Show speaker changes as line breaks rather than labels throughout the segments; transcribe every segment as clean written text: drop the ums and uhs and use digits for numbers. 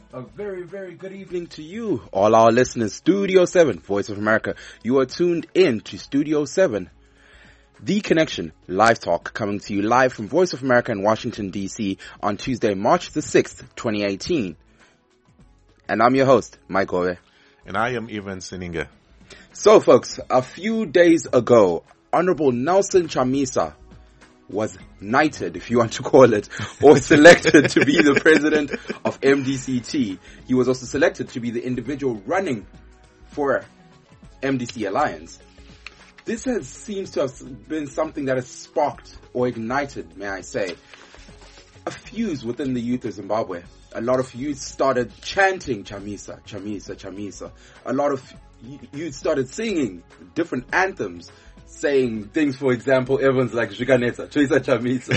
A very, very good evening to you, all our listeners. Studio 7, Voice of America. You are tuned in to Studio 7, The Connection live talk, coming to you live from Voice of America in Washington, D.C. on Tuesday, March the 6th, 2018. And I'm your host, Mike Ove.
And I am Evan Sininga.
So, folks, a few days ago, Honorable Nelson Chamisa was knighted, if you want to call it, or selected to be the president of MDCT. He was also selected to be the individual running for MDC Alliance. This seems to have been something that has sparked or ignited, may I say, a fuse within the youth of Zimbabwe. A lot of youth started chanting Chamisa, Chamisa, Chamisa. A lot of youth started singing different anthems, saying things, for example, everyone's like Zvikanetsa, Choisa Chamisa.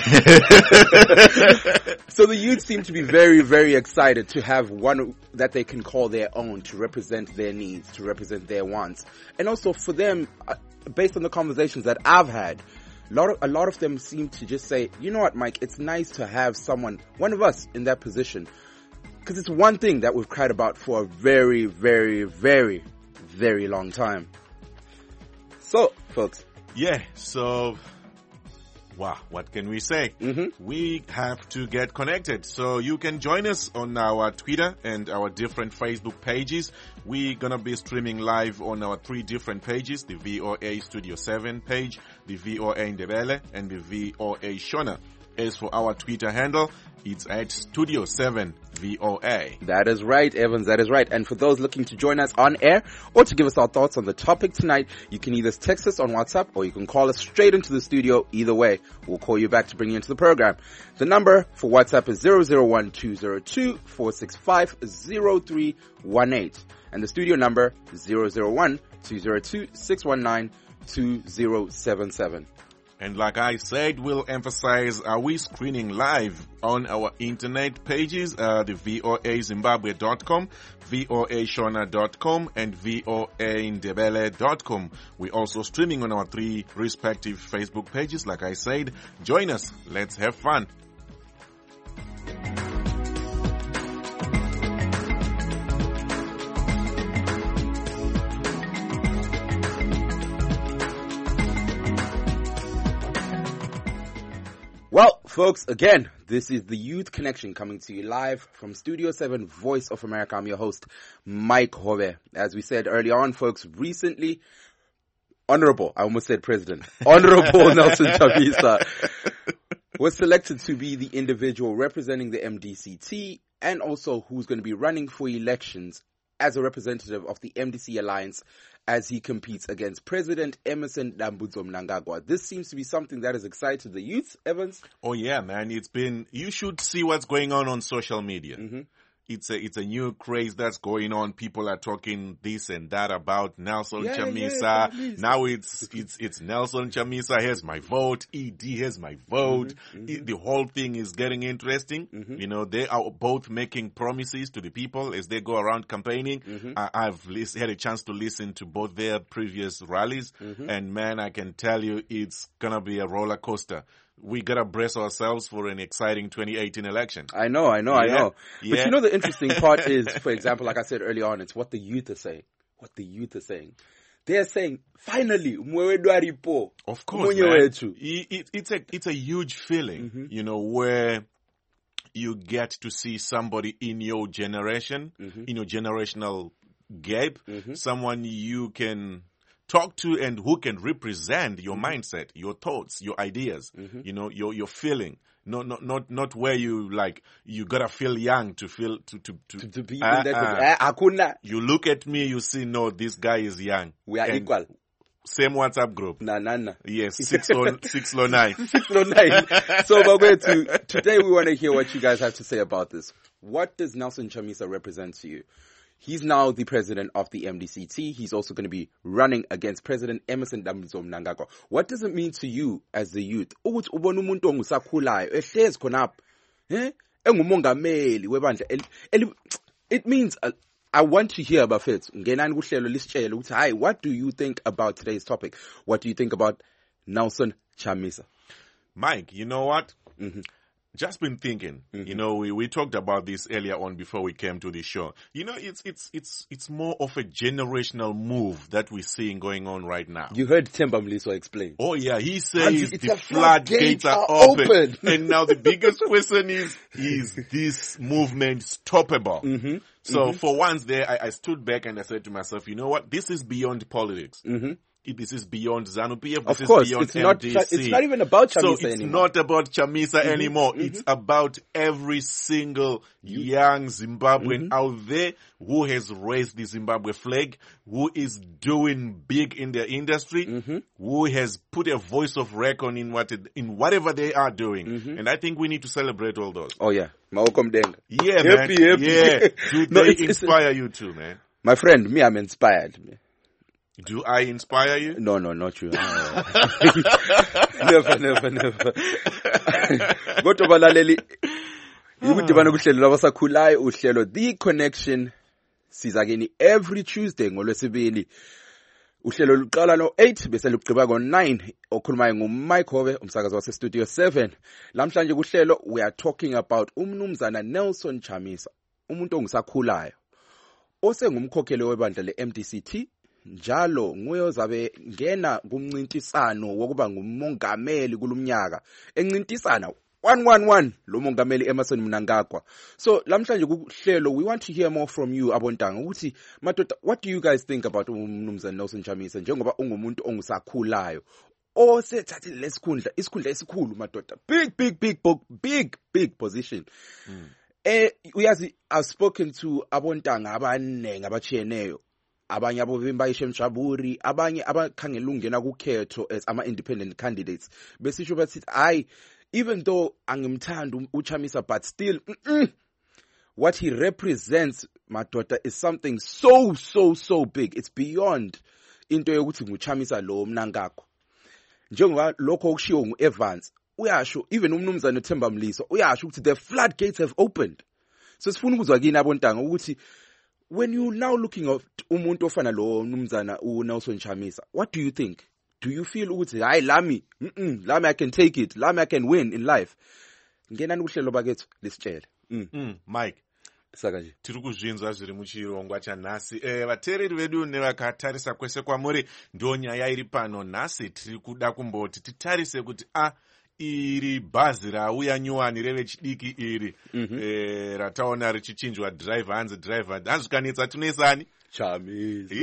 So the youth seem to be very, very excited to have one that they can call their own, to represent their needs, to represent their wants. And also for them, based on the conversations that I've had, a lot of them seem to just say, you know what, Mike, it's nice to have someone, one of us, in that position. Because it's one thing that we've cried about for a very, very, very, very long time. So, folks.
Yeah, so, wow, what can we say? We have to get connected. So you can join us on our Twitter and our different Facebook pages. We're going to be streaming live on our 3 different pages, the VOA Studio 7 page, the VOA Ndebele, and the VOA Shona. As for our Twitter handle, it's at Studio 7 VOA.
That is right, Evans, that is right. And for those looking to join us on air or to give us our thoughts on the topic tonight, you can either text us on WhatsApp or you can call us straight into the studio. Either way, we'll call you back to bring you into the program. The number for WhatsApp is 001-202-465-0318. And the studio number is 001-202-619-2077.
And like I said, we'll emphasize, are we screening live on our internet pages, the voazimbabwe.com, voashona.com, and voandebele.com. We're also streaming on our 3 respective Facebook pages. Like I said, join us. Let's have fun.
Well, folks, again, this is the Youth Connection coming to you live from Studio 7, Voice of America. I'm your host, Mike Hove. As we said earlier on, folks, recently, Honorable Nelson Chamisa was selected to be the individual representing the MDCT and also who's going to be running for elections as a representative of the MDC Alliance as he competes against President Emmerson Dambudzo Mnangagwa. This seems to be something that has excited the youth, Evans.
Oh yeah, man. You should see what's going on social media. It's a new craze that's going on. People are talking this and that about Nelson Chamisa. Now it's Nelson Chamisa has my vote. ED has my vote. The whole thing is getting interesting. You know, they are both making promises to the people as they go around campaigning. I've had a chance to listen to both their previous rallies, and man, I can tell you it's gonna be a roller coaster. We gotta brace ourselves for an exciting 2018 election.
I know. But you know, the interesting part is, for example, like I said earlier on, it's what the youth are saying. They're saying, finally,
of course, man. It's a huge feeling, you know, where you get to see somebody in your generation, in your generational gap, someone you can talk to and who can represent your mindset, your thoughts, your ideas, you know, your feeling. Not where you gotta feel young to feel to be that. You look at me, you see, no, this guy is young.
We are equal.
Same WhatsApp group.
Nah.
Yes, 609.
609. So, today we want to hear what you guys have to say about this. What does Nelson Chamisa represent to you? He's now the president of the MDCT. He's also going to be running against President Emmerson Dambudzo Mnangagwa. What does it mean to you as the youth? It means I want to hear about it. What do you think about today's topic? What do you think about Nelson Chamisa?
Mike, you know what? just been thinking, you know, we talked about this earlier on before we came to the show. You know, it's more of a generational move that we're seeing going on right now.
You heard Themba Mliso explain.
Oh yeah, he says
the
the floodgates are open. And now the biggest question is this movement stoppable? So for once there, I stood back and I said to myself, you know what? This is beyond politics. This is beyond ZANU-PF. This is beyond MDC.
It's not even about Chamisa anymore.
So it's not about Chamisa anymore. It's about every single young Zimbabwean out there who has raised the Zimbabwe flag, who is doing big in their industry, who has put a voice of reckon in whatever they are doing. And I think we need to celebrate all those.
Oh yeah. Maokom Denga.
Yeah, man.
Happy.
Yeah. Do they inspire you too, man?
My friend, me, I'm inspired.
Do I inspire you?
No, not you. Never. Go to balaleli. Ukudibana kuhlelo labasakhulayo uhlelo The Connection sizakeni every Tuesday ngolwesibili. Uhlelo luqala no-8 bese lugqiba ngo-9 okhulumayo nguMike Hove umsakazi wase Studio 7. Lamhlanje kuhlelo we are talking about umnumzana Nelson Chamisa, umuntu ongisakhulayo osengumkhokheli webandla le-MDCT. Njalo nguye ozabe ngena kumncintisano wokuba ngumongameli kulumnyaka encintisana 111 lo mongameli Emmerson Mnangagwa. So lamhlanje kuhlelo we want to hear more from you abontanga ukuthi madoda, what do you guys think about umnumzana Nelson Chamisa njengoba ungumuntu ongusakhulayo osethathile lesikhundla esikhulu madoda, big position. Uyazi, I've spoken to abontanga abanengi abachiyeneyo, abanye abovimba ishemjaburi, abanye abakhangela ungena kukhetho as ama-independent candidates besisho bathi even though angimthanda uChamisa, but still what he represents madoda is something so big. It's beyond into yokuthi nguChamisa lo Mnangagwa. Njengoba lokho okushiwo nguEvans uyasho, even umnumzana Themba Mliso uyasho ukuthi the floodgates have opened. So sifuna ukuzwa kini abontanga ukuthi when you now looking at umuntu ofana lo mnumzana uNelson Chamisa, what do you think? Do you feel ukuthi hayi lami I can take it, lami I can win in life? Ngenani kuhlelo bakethu lisitshele.
Mike,
saka nje
tiri kuzvinzwa zviri muchirongwa chanhasi. Vateereri vedu nevakatarisa kwese kwamuri ndo nyaya iri pano nhasi. Tiri kuda kumboti titarise kuti iri bhazi rauya nyuwani revechidiki iri rataona richichinjwa driver, hanzi driver hanzvikanetsa tunesani
Chamisa.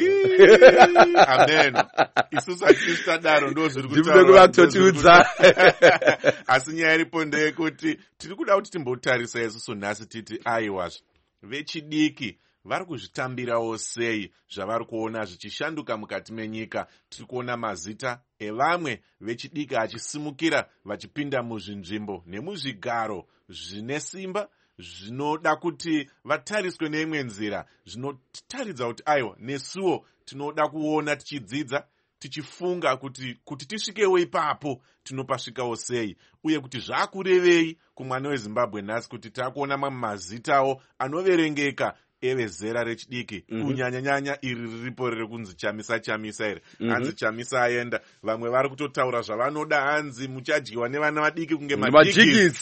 Amen. Isusu atichitadaro ndo zviri
kutaura.
Asi nyaya iripo ndeyekuti tiri kuda kuti timbotarisa isusu nhasi titi aiwazve vechidiki vari kuzvitambirawo sei zvavari kuona zvichishanduka mukati menyika. Tiri kuona mazita evamwe vechidiki achisimukira vachipinda muzvinzvimbo nemuzvigaro zvine simba zvinoda kuti vatariswe neimwe nzira, zvinotaridza kuti aiwa nesuwo tinoda kuona tichidzidza tichifunga kuti tisvikewo ipapo tinopasvikawo sei, uye kuti zvakurevei kumwana weZimbabwe nhasi kuti takuona mamwe mazitawo anoverengeka evezera rechidiki kunyanya iri riripo riri kunzi Chamisa iri. Hanzi Chamisa aenda, vamwe vari kutotaura zvavanoda, hanzi muchadyiwa nevana vadiki kunge majigisi.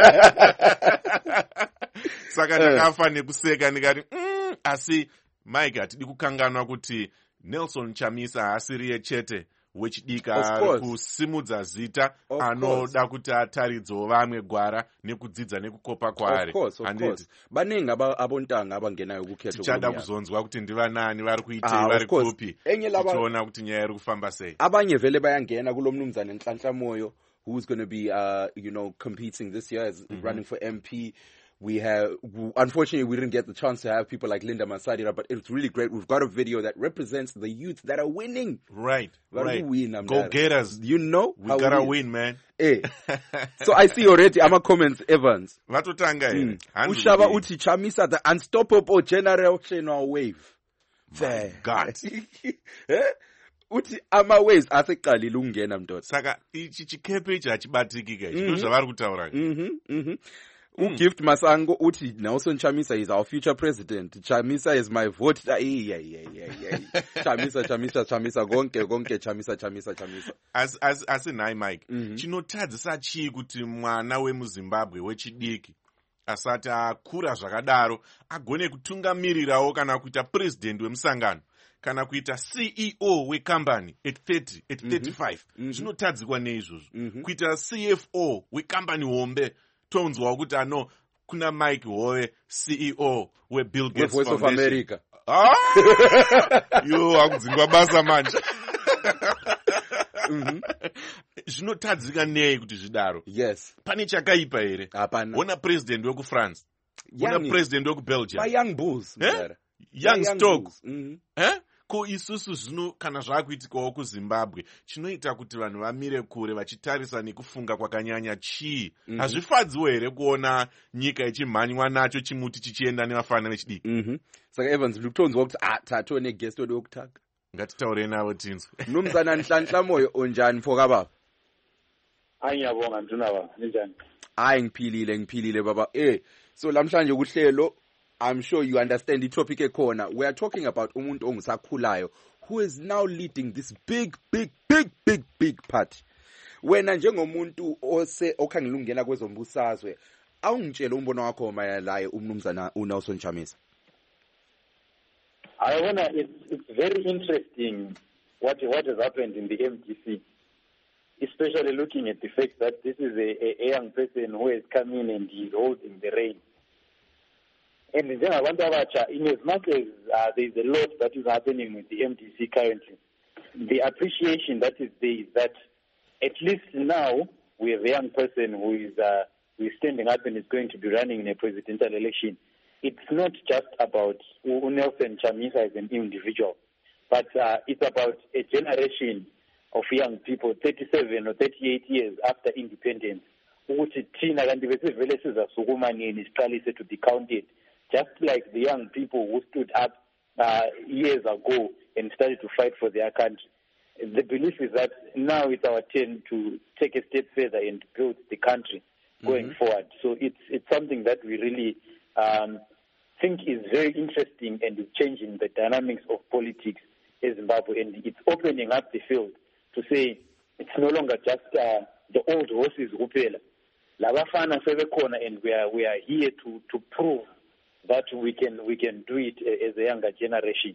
Saka ndakafa nekuseka ndikati asi Mike, hatidi kukanganwa kuti Nelson Chamisa haasiriye chete wechidiki ari kusimudza zita anoda kuti ataridzewo vamwe gwara nekudzidza nekukopa kwaari.
Banengi abontanga abangenayo kukhetho.
Tichada kuzonzwa kuti ndivanani vari kuitei, vari kupi, tichiona kuti nyaya iri kufamba sei.
Abanye vele bayangena kulo mnumzana Nhlanhla Moyo who's going to be competing this year as running for MP. We have, unfortunately, we didn't get the chance to have people like Linda Masadira, but it's really great. We've got a video that represents the youth that are winning.
Right.
Go
get us.
You know,
we gotta win, man.
Hey. So I see already. I'm a comments, Evans.
Vatotanga.
Ushaba uti Chamisa, the unstoppable generational wave.
My God.
Uti ama waves aseqalile ukungena mndoda.
Saka ichi chikepe ichi hachibatikika. Ichi ndo zvavari kutaura.
Gift Masango uthi Nelson Chamisa is our future president. Chamisa is my vote. Yeah. Chamisa gonke Chamisa.
As in I Mike. Chinotadzisa chii kuti mwana wemuZimbabwe wechidiki asati akura zvakadaro agone kutungamirirawo kana kuita president wemusangano kana kuita CEO wecompany at 30 at 35 zvinotadzikwa neizvozvo kuita CFO wecompany hombe tonzwa kuti ano kuna Mike Hove CEO weBill Gates
Voice of America.
Yo akudzingwa basa manje. Zvinotadzika nei kuti zvidaro?
Yes.
Pane chakaipa here?
Hapana.
Wona president wekuFrance. Wona president wekuBelgium.
Young Bulls.
Young Stoke. Ko isusu zvino kana zvakuitikawo kuZimbabwe chinoita kuti vanhu vamire kure vachitarisa nekufunga kwakanyanya chii. Hazvifadziwo here kuona nyika ichimhanywa nacho chimuti chichienda nevafana vechidiki.
Saka Evans lukutonzwa kuti tatone guest ode wokutaka.
Ngatitaure navo tinzwe.
Mnumzana Nhlanhla Moyo unjani mfoka baba?
Ngiyabonga nduna baba, njani?
Ngiphilile baba. So lamhlanje kuhlelo I'm sure you understand the topic ekhona. We are talking about umuntu ongusakhulayo who is now leading this big party. Wena njengomuntu okhangela ungena kwezombusazwe, awungitshela umbono wakho mayelayo umnumzana uNelson Chamisa.
I wanna it's very interesting what has happened in the MDC, especially looking at the fact that this is a young person who has come in and is holding the reins. And in as much as there's a lot that is happening with the MDC currently, the appreciation that is there is that at least now we have a young person who is standing up and is going to be running in a presidential election. It's not just about Nelson Chamisa as an individual, but it's about a generation of young people, 37 or 38 years after independence, to be counted. Just like the young people who stood up years ago and started to fight for their country. The belief is that now it's our turn to take a step further and build the country going forward. So it's something that we really think is very interesting and is changing the dynamics of politics in Zimbabwe. And it's opening up the field to say it's no longer just the old horses kupela. Labafana sebekhona, and we are here to prove that we can do it as a younger generation.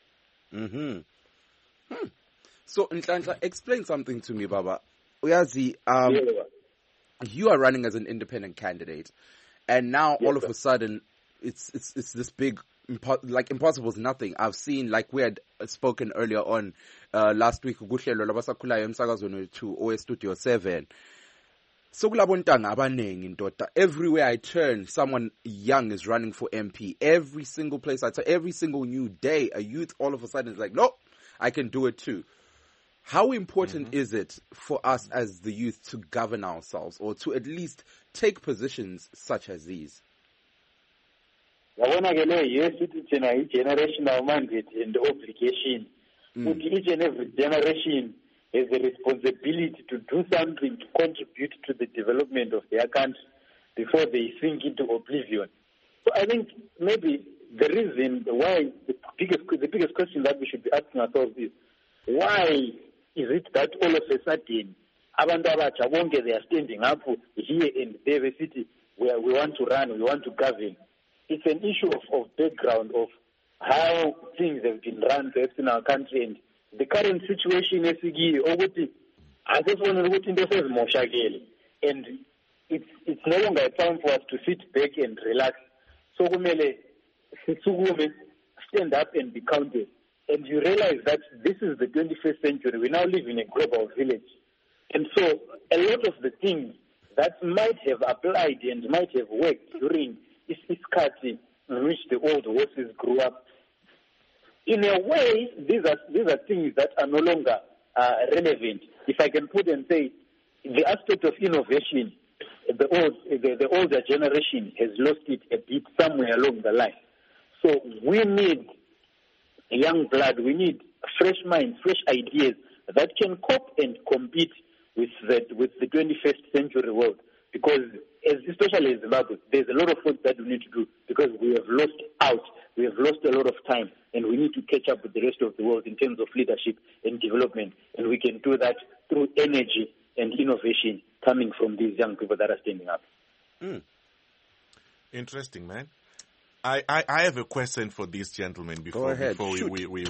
So Nhlanhla, explain something to me, Baba. Uyazi, you are running as an independent candidate, and now all of a sudden it's this big impossible is nothing. I've seen, like we had spoken earlier on last week, kuhlelo labasakhulayo emsakazweni wethu oweStudio 7. So everywhere I turn, someone young is running for MP. Every single place I turn, every single new day, a youth all of a sudden is like, no, I can do it too. How important is it for us as the youth to govern ourselves, or to at least take positions such as these?
Yes, it's a generational mandate and obligation. Each and every generation has a responsibility to do something to contribute to the development of their country before they sink into oblivion. So I think maybe the reason why the biggest question that we should be asking ourselves is, why is it that all of a sudden abantu abatsha bonke they are standing up here in David City where we want to run, we want to govern? It's an issue of background of how things have been run perhaps in our country, and the current situation is I just want to put into and it's no longer a time for us to sit back and relax. So stand up and be counted. And you realize that this is the 21st century. We now live in a global village. And so a lot of the things that might have applied and might have worked during this party in which the old horses grew up, in a way, these are things that are no longer relevant. If I can put and say, the aspect of innovation, the older generation has lost it a bit somewhere along the line. So we need young blood, we need fresh minds, fresh ideas that can cope and compete with the 21st century world. because especially in Zimbabwe, there's a lot of work that we need to do because we have lost out. We have lost a lot of time, and we need to catch up with the rest of the world in terms of leadership and development. And we can do that through energy and innovation coming from these young people that are standing up.
Interesting, man. I have a question for this gentleman before we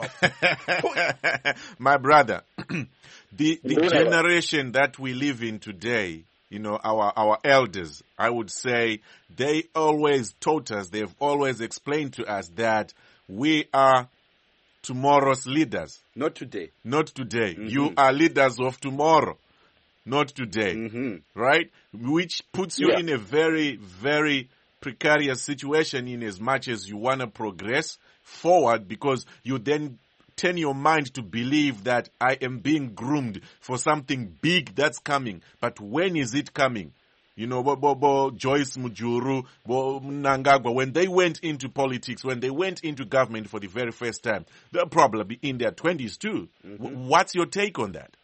my brother, the generation that we live in today, you know, our elders, I would say, they always taught us, they've always explained to us that we are tomorrow's leaders.
Not today.
Not today. Mm-hmm. You are leaders of tomorrow, not today. Right? Which puts you in a very, very precarious situation in as much as you want to progress forward, because you then turn your mind to believe that I am being groomed for something big that's coming. But when is it coming? You know, Joyce Mujuru, Mnangagwa, when they went into politics, when they went into government for the very first time, they're probably in their 20s too. What's your take on that?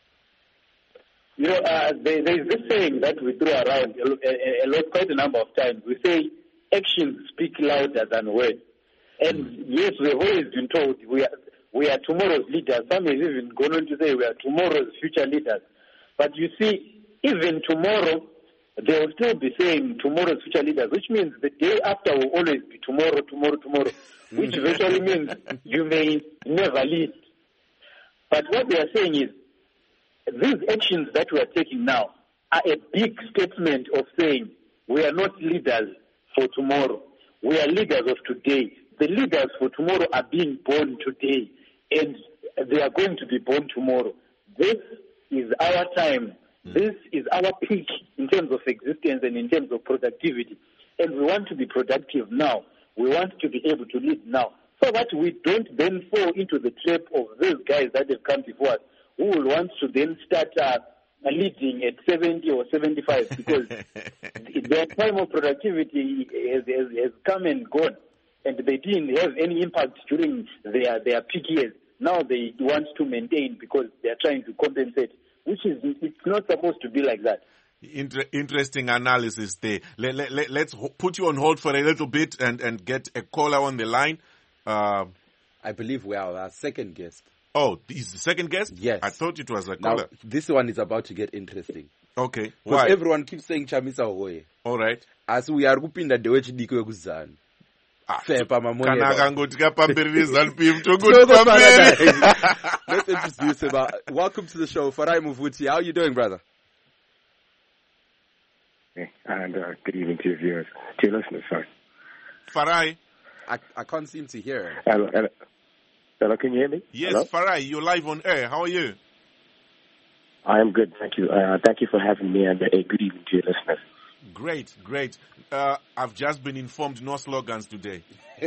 You know, there's this saying that we throw around a lot, quite a number of times. We say actions speak louder than words. And yes, we've always been told we are tomorrow's leaders. Some have even gone on to say we are tomorrow's future leaders. But you see, even tomorrow, they will still be saying tomorrow's future leaders, which means the day after will always be tomorrow, which virtually means you may never lead. But what they are saying is, these actions that we are taking now are a big statement of saying we are not leaders for tomorrow. We are leaders of today. The leaders for tomorrow are being born today, and they are going to be born tomorrow. This is our time. This is our peak in terms of existence and in terms of productivity. And we want to be productive now. We want to be able to lead now, so that we don't then fall into the trap of these guys that have come before us, who will want to then start leading at 70 or 75, because their time of productivity has come and gone, and they didn't have any impact during their peak years. Now they want to maintain because they are trying to compensate, which is, it's not supposed to be like that.
Interesting analysis there. Let's put you on hold for a little bit and get a caller on the line.
I believe we are our second guest.
Oh, he's the second guest?
Yes.
I thought it was a caller.
Now, this one is about to get interesting.
Okay.
Why?
Why?
Everyone keeps saying Chamisa Hoye.
All right.
As we are kupinda dewe chidiko yekuzana. Fepa mamone.
Kanaka ngoti kapambiri ZANU-PF
Let's introduce him. Welcome to the show, Farai Muvuti. How are you doing, brother?
Hey, and good evening to your viewers, to your listeners, sorry.
Farai.
I can't seem to hear.
Hello, can you hear me?
Yes,
Hello?
Farai, you're live on air. How are you?
I am good, thank you. Thank you for having me, and a good evening to your listeners.
Great. I've just been informed no slogans today.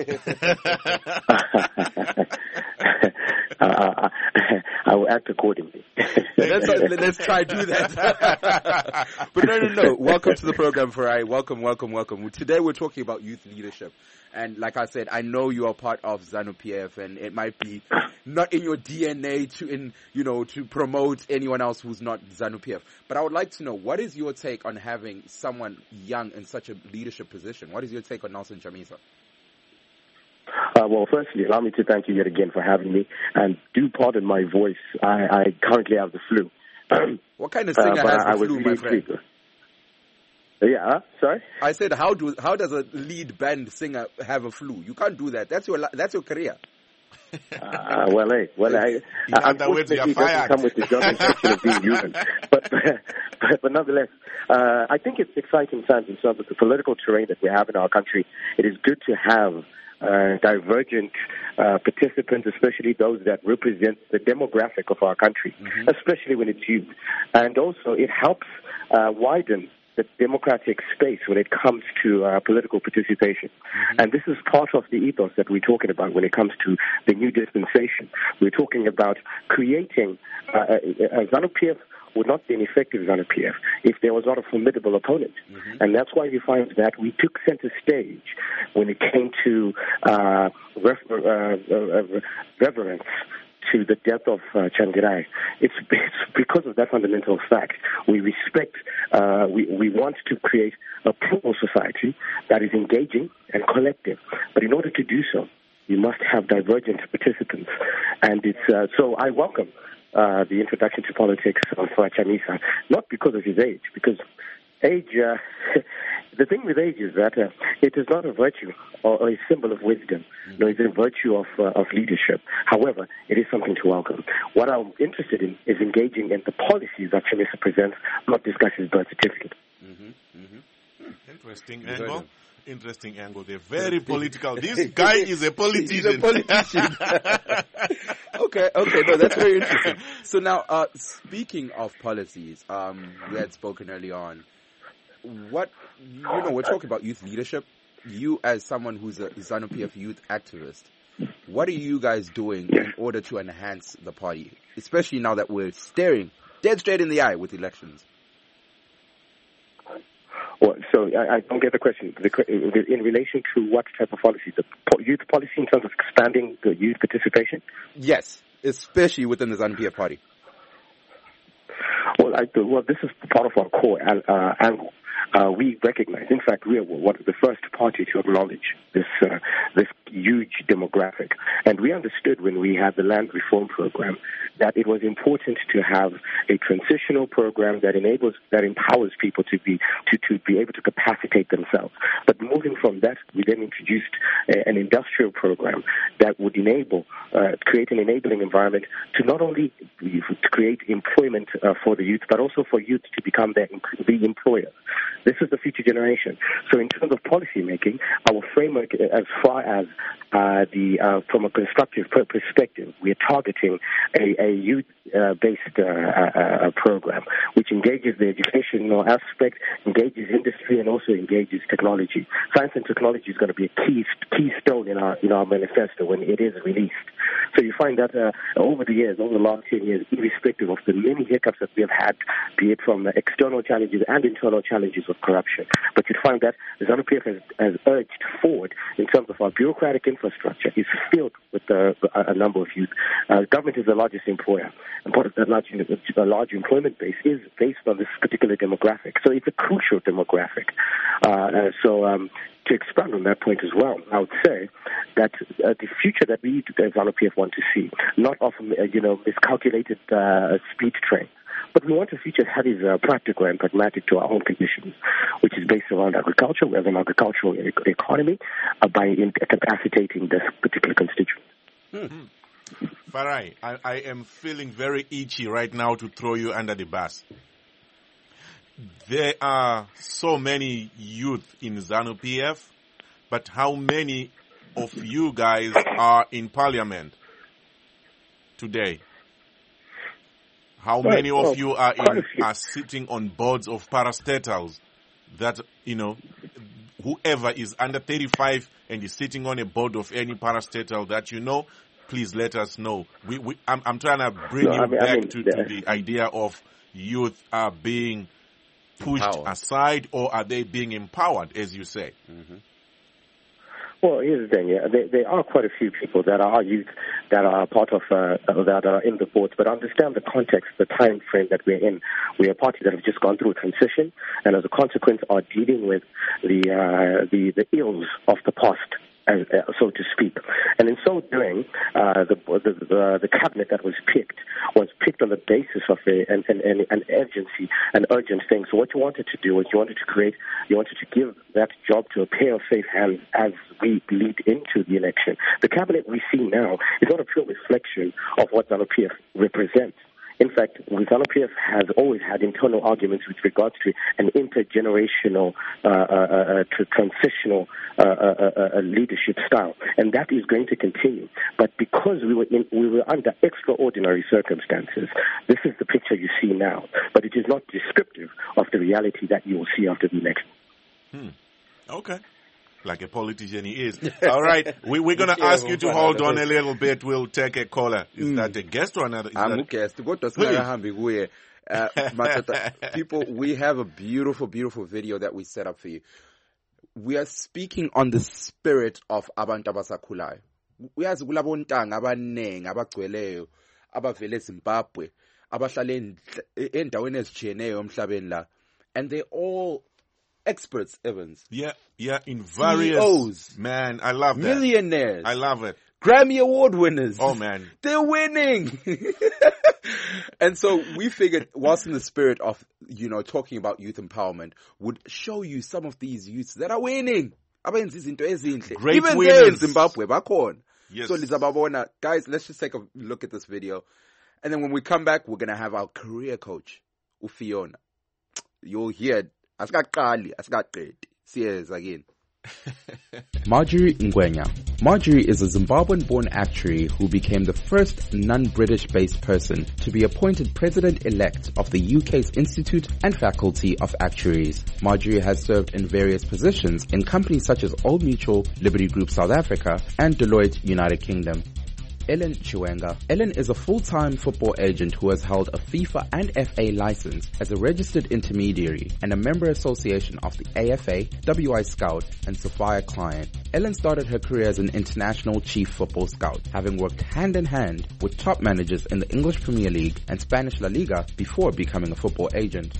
I will act accordingly.
Let's try to do that. But no. Welcome to the program, Farai. Welcome. Today we're talking about youth leadership. And like I said, I know you are part of ZANU-PF, and it might be not in your DNA to promote anyone else who's not ZANU-PF. But I would like to know, what is your take on having someone young in such a leadership position? What is your take on Nelson Chamisa?
Well, firstly, allow me to thank you yet again for having me. And do pardon my voice. I currently have the flu.
What kind of singer has the flu, my friend?
Yeah, sorry?
I said, how does a lead band singer have a flu? You can't do that. That's your career.
Unfortunately, it doesn't come with the job description of being human. But nonetheless, I think it's exciting times in terms of the political terrain that we have in our country. It is good to have divergent participants, especially those that represent the demographic of our country, especially when it's youth. And also, it helps widen the democratic space when it comes to political participation. And this is part of the ethos that we're talking about when it comes to the new dispensation. We're talking about creating a ZANU-PF would not be an effective ZANU-PF if there was not a formidable opponent. And that's why you find that we took center stage when it came to reverence to the death of Changirai, it's because of that fundamental fact. We respect, we want to create a plural society that is engaging and collective. But in order to do so, you must have divergent participants. And it's so I welcome the introduction to politics of Chamisa, not because of his age, because age, the thing with age is that it is not a virtue or a symbol of wisdom. No, it's a virtue of leadership. However, it is something to welcome. What I'm interested in is engaging in the policies that Chamisa presents, not discuss his birth certificate.
Interesting angle. Interesting angle. They're very political. This guy is a politician.
He's a politician. Okay, no, that's very interesting. So now, speaking of policies, we had spoken early on. We're talking about youth leadership. You, as someone who's a ZANU-PF youth activist, what are you guys doing in order to enhance the party, especially now that we're staring dead straight in the eye with elections?
Well, so I don't get the question. In relation to what type of policy? The youth policy in terms of expanding the youth participation?
Yes, especially within the ZANU-PF party.
Well, this is part of our core angle. We recognize, in fact, we are one of the first party to acknowledge this huge demographic. And we understood when we had the land reform program that it was important to have a transitional program that empowers people to be able to capacitate themselves. But moving from that, we then introduced an industrial program that would create an enabling environment to not only create employment for the youth, but also for youth to become the employers. This is the future generation. So in terms of policy making, our framework, as far as from a constructive perspective, we are targeting a youth-based program which engages the educational aspect, engages industry, and also engages technology. Science and technology is going to be a keystone in our manifesto when it is released. So you find that over the last 10 years, irrespective of the many hiccups that we have had, be it from external challenges and internal challenges of corruption, but you find that the ZANU-PF has urged forward in terms of our bureaucratic infrastructure is filled with a number of youth. Government is the largest employer, and part of that large employment base is based on this particular demographic. So it's a crucial demographic. To expand on that point as well, I would say that the future that we as ZANU-PF want to see, not of miscalculated speed train, but we want a future that is practical and pragmatic to our own conditions, which is based around agriculture. We have an agricultural economy by incapacitating this particular constituent.
Farai, I am feeling very itchy right now to throw you under the bus. There are so many youth in ZANU-PF, but how many of you guys are in parliament today? How many of you are sitting on boards of parastatals that, whoever is under 35 and is sitting on a board of any parastatal that please let us know. I'm trying to bring you back to the idea of youth are being pushed aside, or are they being empowered, as you say? Mm-hmm.
Well, here's the thing. Yeah. There are quite a few people that are youth that are part of that are in the boards, but understand the context, the time frame that we're in. We are parties that have just gone through a transition, and as a consequence, are dealing with the ills of the past, so to speak. And in so doing, the cabinet that was picked on the basis of an urgency, an urgent thing. So what you wanted to do was you wanted to give that job to a pair of safe hands as we lead into the election. The cabinet we see now is not a pure reflection of what ZANU-PF represents. In fact, ZANU-PF has always had internal arguments with regards to an intergenerational, transitional leadership style, and that is going to continue. But because we were under extraordinary circumstances, this is the picture you see now. But it is not descriptive of the reality that you will see after the election.
Okay. Like a politician he is. All right. We're going to ask you to hold on a little bit. We'll take a caller. Is that a guest or another?
I'm a guest. People, we have a beautiful, beautiful video that we set up for you. We are speaking on the spirit of Abantu Abasakhulayo. uyazi kulabontanga abanengi abagcweleyo abavele eZimbabwe abahlala endaweni ezijiyeneyo emhlabeni la, and they're all experts, Evans.
Yeah, in various
CEOs,
man, I love that.
Millionaires.
I love it.
Grammy Award winners.
Oh man,
they're winning. And so we figured, whilst in the spirit of, talking about youth empowerment, would show you some of these youths that are winning. Great even
winners.
There in Zimbabwe, bakhona.
Yes.
So Lizababona, guys, let's just take a look at this video. And then when we come back, we're going to have our career coach, Ufiona. You'll hear it. See us again. Marjorie Ngwenya. Marjorie is a Zimbabwean-born actuary who became the first non-British-based person to be appointed president-elect of the UK's Institute and Faculty of Actuaries. Marjorie has served in various positions in companies such as Old Mutual, Liberty Group South Africa, and Deloitte United Kingdom. Ellen Chiwenga. Ellen is a full-time football agent who has held a FIFA and FA license as a registered intermediary and a member association of the AFA, WI Scout, and Sophia client. Ellen started her career as an international chief football scout, having worked hand-in-hand with top managers in the English Premier League and Spanish La Liga before becoming a football agent.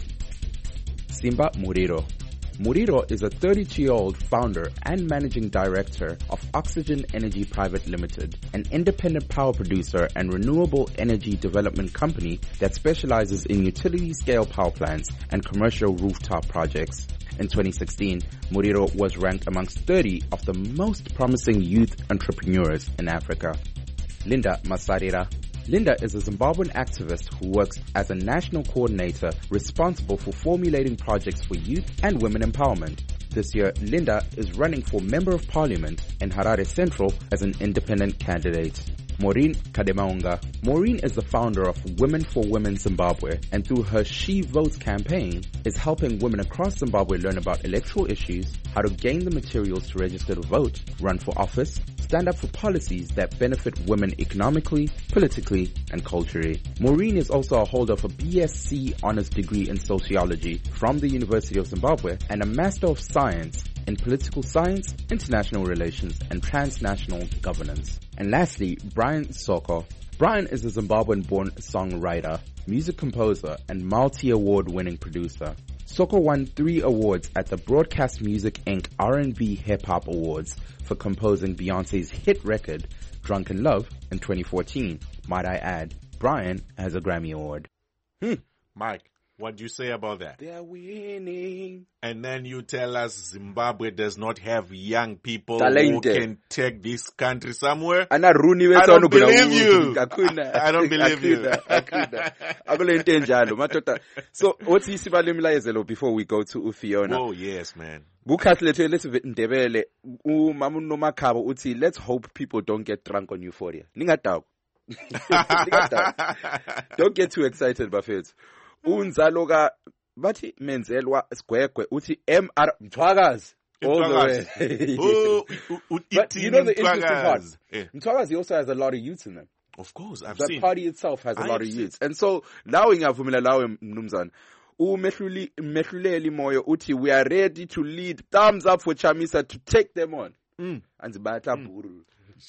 Simba Muriro. Muriro is a 32-year-old founder and managing director of Oxygen Energy Private Limited, an independent power producer and renewable energy development company that specializes in utility-scale power plants and commercial rooftop projects. In 2016, Muriro was ranked amongst 30 of the most promising youth entrepreneurs in Africa. Linda Masarira. Linda is a Zimbabwean activist who works as a national coordinator responsible for formulating projects for youth and women empowerment. This year, Linda is running for Member of Parliament in Harare Central as an independent candidate. Maureen Kademaunga. Maureen is the founder of Women for Women Zimbabwe, and through her She Votes campaign is helping women across Zimbabwe learn about electoral issues, how to gain the materials to register to vote, run for office, stand up for policies that benefit women economically, politically, and culturally. Maureen is also a holder of a BSc Honours degree in Sociology from the University of Zimbabwe and a Master of Science in Political Science, International Relations, and Transnational Governance. And lastly, Brian Soko. Brian is a Zimbabwean-born songwriter, music composer, and multi-award winning producer. Soko won 3 awards at the Broadcast Music Inc. R&B Hip Hop Awards for composing Beyonce's hit record, Drunken Love, in 2014. Might I add, Brian has a Grammy Award.
Mike, what do you say about that?
They're winning.
And then you tell us Zimbabwe does not have young people
Talente.
who can take this country somewhere?
I don't believe you.
I don't believe you.
So, what's the before we go to Ufiona?
Oh, yes, man.
Let's hope people don't get drunk on Euphoria. Don't get too excited, Buffett. Unzaloga bathi menzelwa sigwegwe uthi MR Mthwakazi all the way. But you know the interesting part, Mthwakazi also has a lot of youths in them.
Of course, I've
seen. The party itself has a lot of youths. And so lawe ngiyavumela lawe mnumzana umehluleli moyo uthi we are ready to lead. Thumbs up for Chamisa to take them on. Anzibata buru.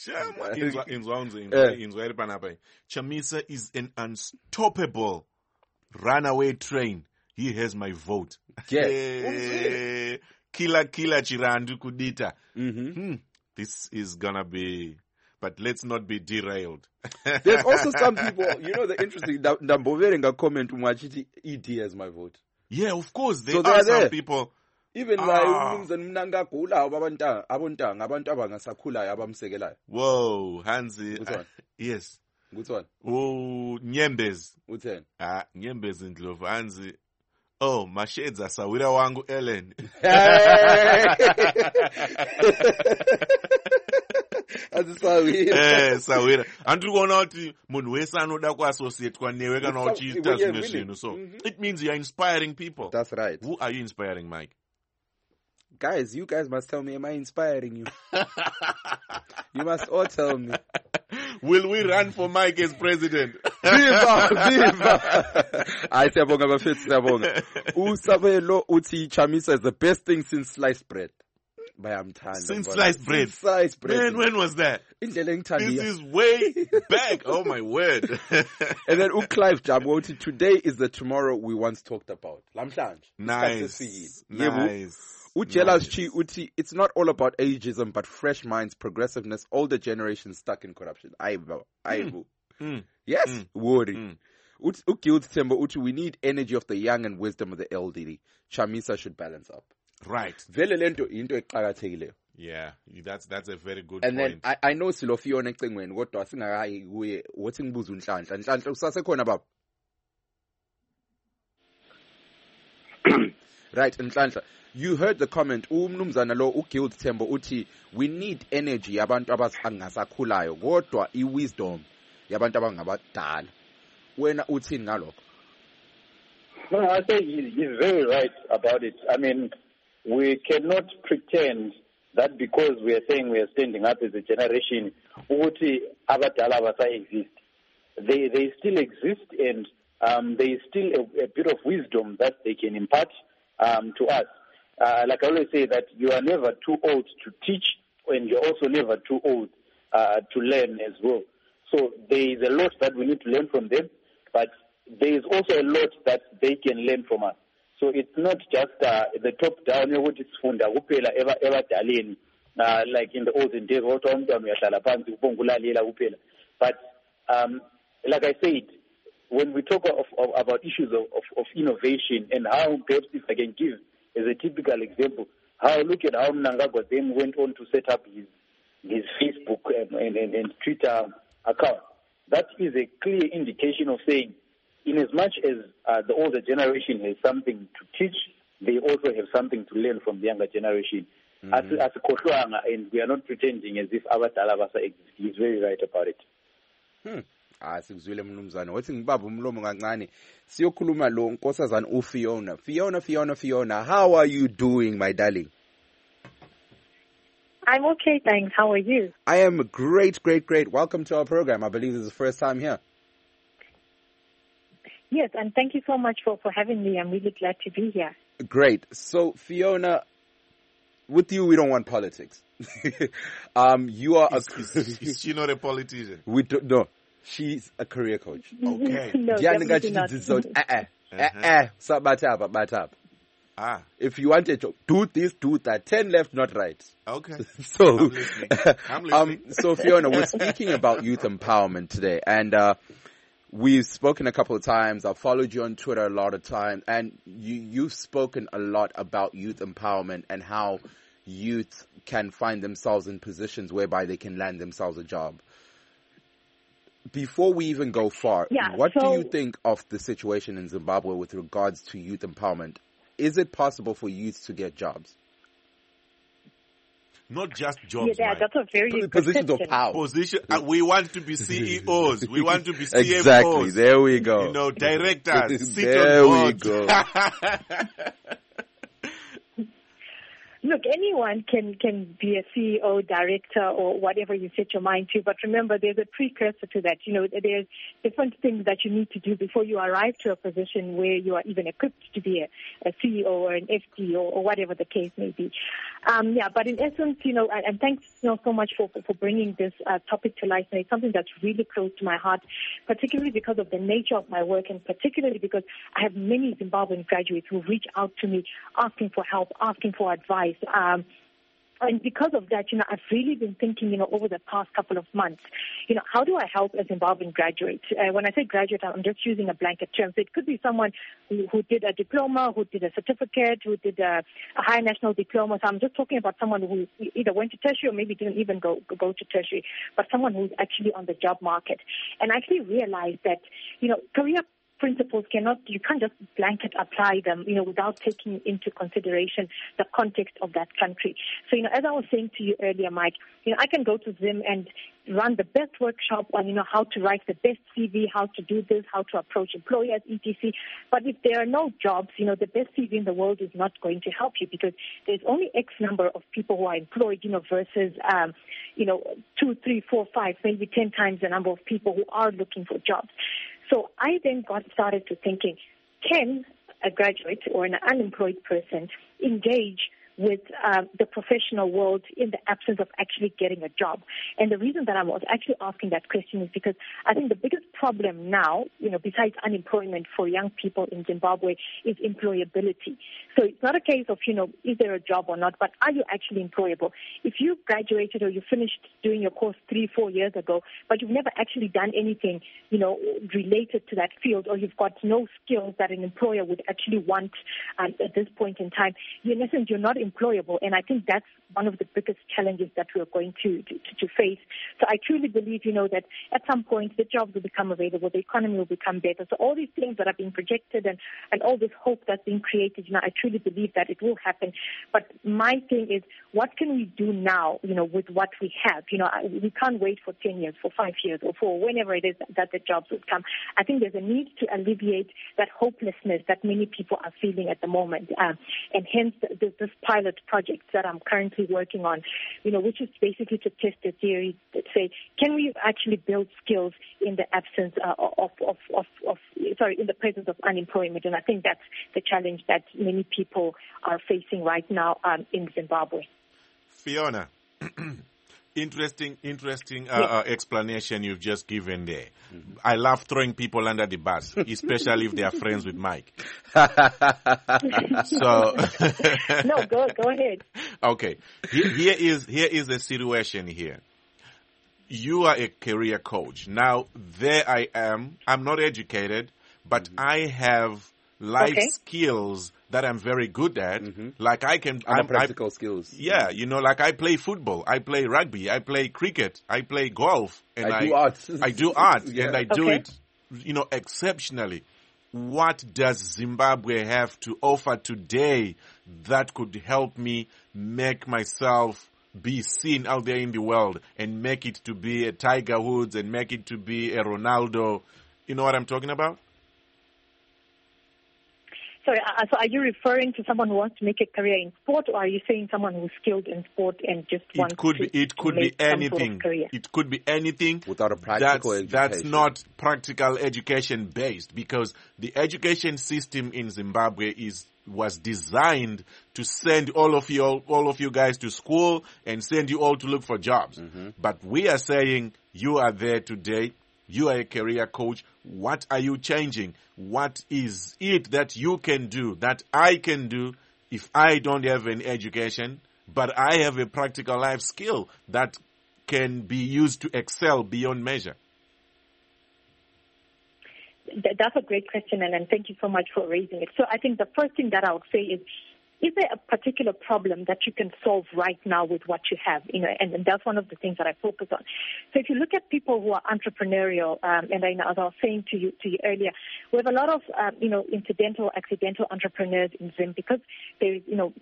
Chamisa is an unstoppable runaway train. He has my vote.
Yes.
Kila chirandu kudita. This is gonna be, but let's not be derailed.
There's also some people, the interesting, Ndamboveringa comment umachiti ED has my vote.
Yeah, of course, there are some people.
Even abantu abangasakhulayo abamsekelayo.
Whoa, Hansi. Yes.
Good one.
Oh, Nyembezi.
Utheni?
Nyembezi Ndlovu. Hansi. Oh, mashades asawira wangu Ellen.
Azisawira.
Sawira. Andri kuona kuti munhu wese anoda kuassociate newe kana uchiita zvimwe zvinhu. So, it means you are inspiring people.
That's right.
Who are you inspiring, Mike?
Guys, you guys must tell me, am I inspiring you? You must all tell me.
Will we run for Mike as president?
Viva! I siyabonga bafethu, siyabonga. Usabelo uthi Chamisa is the best thing since sliced bread.
Since sliced bread.
Sliced bread.
Man, when was that? This is way back. Oh my word.
And then Clive Jabu, today is the tomorrow we once talked about.
Nice.
Uti, it's not all about ageism, but fresh minds, progressiveness, older generations stuck in corruption. Yes, worry. Uti, we need energy of the young and wisdom of the elderly. Chamisa should balance up.
Right. Yeah, that's a very good
and
point.
Then I know Silofio ecingweni kodwa singakayi kuye wothi ngibuza uNhlanhla. Nhlanhla usasekhona baba? Right, Nhlanhla. You heard the comment. Umnumzana lo uGild Tembo uthi we need energy yabantu abangasakhulayo kodwa iwisdom yabantu abangabadala. Wena uthini ngalokho?
No, I say he's very right about it. I mean, we cannot pretend that because we are saying we are standing up as a generation, ukuthi abadala abasa exist. They still exist, and there is still a bit of wisdom that they can impart to us. Like I always say, that you are never too old to teach, and you're also never too old to learn as well. So there is a lot that we need to learn from them, but there is also a lot that they can learn from us. So it's not just the top down, like in the olden days, but like I said, when we talk about issues of innovation and how, perhaps if I can give as a typical example, look at how Mnangagwa then went on to set up his Facebook and Twitter account. That is a clear indication of saying, in as much as the older generation has something to teach, they also have something to learn from the younger generation. As and we are not pretending as if abadala basa exist. He's very right about it.
Sikuzwile mnumzane wathi ngibaba umlomo kancane siyokhuluma lo nkosazana uFiona. Fiona, how are you doing, my darling?
I'm okay, thanks. How are you?
I am great. Welcome to our program. I believe this is the first time here.
Yes, and thank you so much for having me. I'm really glad to be here.
Great. So, Fiona, with you, we don't want politics. You are
is she not a politician?
We don't. No, she's a career coach.
Okay.
No, definitely not.
Batap. If you want to do this, do that. 10 left, not right.
Okay.
So,
I'm listening.
So Fiona, we're speaking about youth empowerment today, and we've spoken a couple of times. I've followed you on Twitter a lot of times, and you've spoken a lot about youth empowerment and how youth can find themselves in positions whereby they can land themselves a job. Before we even go far, what do you think of the situation in Zimbabwe with regards to youth empowerment? Is it possible for youth to get jobs?
Not just jobs,
yeah, that's a very good
positions of power.
We want to be CEOs. We want to be CFOs.
Exactly. There we go.
Directors.
There we go.
Look, anyone can be a CEO, director, or whatever you set your mind to. But remember, there's a precursor to that. There's different things that you need to do before you arrive to a position where you are even equipped to be a CEO or an FD or whatever the case may be. But in essence, and thanks so much for bringing this topic to life. And it's something that's really close to my heart, particularly because of the nature of my work, and particularly because I have many Zimbabwean graduates who reach out to me asking for help, asking for advice. And because of that, I've really been thinking, over the past couple of months, how do I help a Zimbabwean graduate? When I say graduate, I'm just using a blanket term. So it could be someone who did a diploma, who did a certificate, who did a higher national diploma. So I'm just talking about someone who either went to tertiary or maybe didn't even go to tertiary, but someone who's actually on the job market. And I actually realized that, career principles you can't just blanket apply them, without taking into consideration the context of that country. So, as I was saying to you earlier, Mike, I can go to Zim and run the best workshop on, how to write the best CV, how to do this, how to approach employers, etc. But if there are no jobs, the best CV in the world is not going to help you because there's only X number of people who are employed, versus, 2, 3, 4, 5, maybe 10 times the number of people who are looking for jobs. So I then got started to thinking, can a graduate or an unemployed person engage with the professional world in the absence of actually getting a job. And the reason that I was actually asking that question is because I think the biggest problem now, besides unemployment for young people in Zimbabwe, is employability. So it's not a case of, is there a job or not, but are you actually employable? If you graduated or you finished doing your course 3-4 years ago, but you've never actually done anything, related to that field, or you've got no skills that an employer would actually want at this point in time, in essence, you're not employable. And I think that's one of the biggest challenges that we're going to face. So I truly believe, that at some point the jobs will become available, the economy will become better. So all these things that are being projected and all this hope that's being created, I truly believe that it will happen. But my thing is, what can we do now, with what we have? We can't wait for 10 years, for 5 years, or for whenever it is that the jobs would come. I think there's a need to alleviate that hopelessness that many people are feeling at the moment. And hence this pilot project that I'm currently working on, which is basically to test the theory that say, can we actually build skills in the absence in the presence of unemployment? And I think that's the challenge that many people are facing right now in Zimbabwe.
Fiona, interesting explanation you've just given there. Mm-hmm. I love throwing people under the bus, especially if they are friends with Mike. So
no, go ahead.
Okay, here is a situation here. You are a career coach. Now, there I am. I'm not educated, but I have life skills that I'm very good at. Mm-hmm. Like
practical skills.
Yeah, like I play football, I play rugby, I play cricket, I play golf, and I do art. I do art, yeah. And I do it, exceptionally. What does Zimbabwe have to offer today that could help me make myself be seen out there in the world and make it to be a Tiger Woods and make it to be a Ronaldo? You know what I'm talking about?
Sorry, so are you referring to someone who wants to make a career in sport, or are you saying someone who's skilled in sport and just wants
It could be anything. It could be anything
without a practical education.
That's not practical education based, because the education system in Zimbabwe was designed to send all of you guys to school and send you all to look for jobs. Mm-hmm. But we are saying you are there today. You are a career coach. What are you changing? What is it that you can do, that I can do if I don't have an education, but I have a practical life skill that can be used to excel beyond measure?
That's a great question, and thank you so much for raising it. So I think the first thing that I would say is there a particular problem that you can solve right now with what you have? And that's one of the things that I focus on. So if you look at people who are entrepreneurial, and as I was saying to you earlier, we have a lot of accidental entrepreneurs in Zim because there's